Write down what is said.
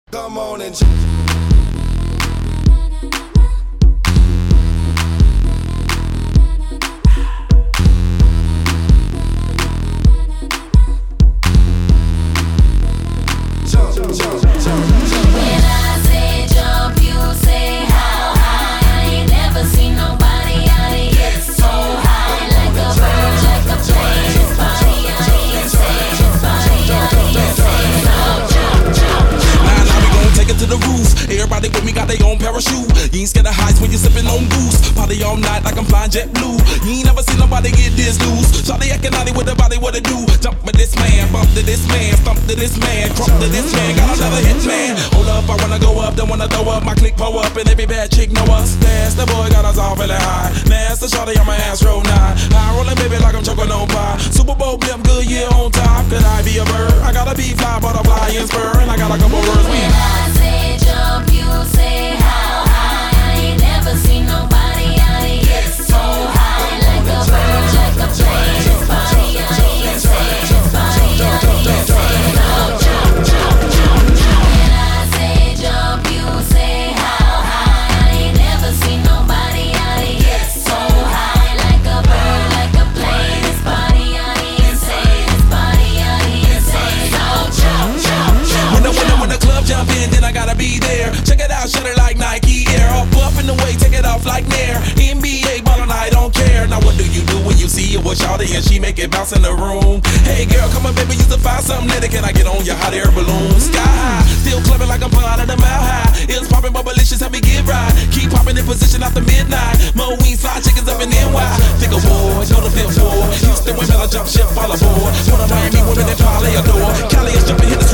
Come on and When I say jump, you say how high. I ain't never seen nobody out here so high. Like a bird, like a plane. This body out here insane. This body out here insane. So jump. Now we gon' take it to the roof. Everybody with me got their own parachute. You ain't scared of heights when you sippin' on goose. Party all night like I'm flying jet blue. You ain't never seen nobody get this loose. Shawty acting naughty with the body, what it do? Jump with this man, bump to this man, stump to this man, crump to this man. Got another hit man. Hold up, I wanna go up, don't wanna throw up. My click pull up and every bad chick know us. That's the boy got us all feeling high. Master shawty on my ass roll 9. High rolling baby like I'm choking on pie. Super Bowl blimp, good year on top. Could I be a bird? I gotta be fly, butterfly and spur. And I got a couple words. When I say jump, you say how high. I ain't never seen nobody out here so high. Like a bird, like a plane. This body out here insane. This body out here insane. So jump. When I say jump, you say how high. I ain't never seen nobody out here so high. Like a bird, like a plane. This body out here insane. This body out here insane. So jump. When the club jump in, then I gotta be there. Check it out, shut it like Nike Air. Up in the way, take it off like Nair. NBA ballin', I don't care. Now what do you do when you see it with shawty and she make it bounce in the room? Hey girl, come on baby, you to find something later. Can I get on your hot air balloon? Sky high, still clubbing like I'm pulling out of Mile High. It's popping, but malicious, help me get right. Keep popping in position after midnight. Mo wings, fly chickens up in NY. Think of war, know the fifth war. Houston women, I jump ship, fall aboard. One of Miami women that probably adore. Cali is jumping, hit the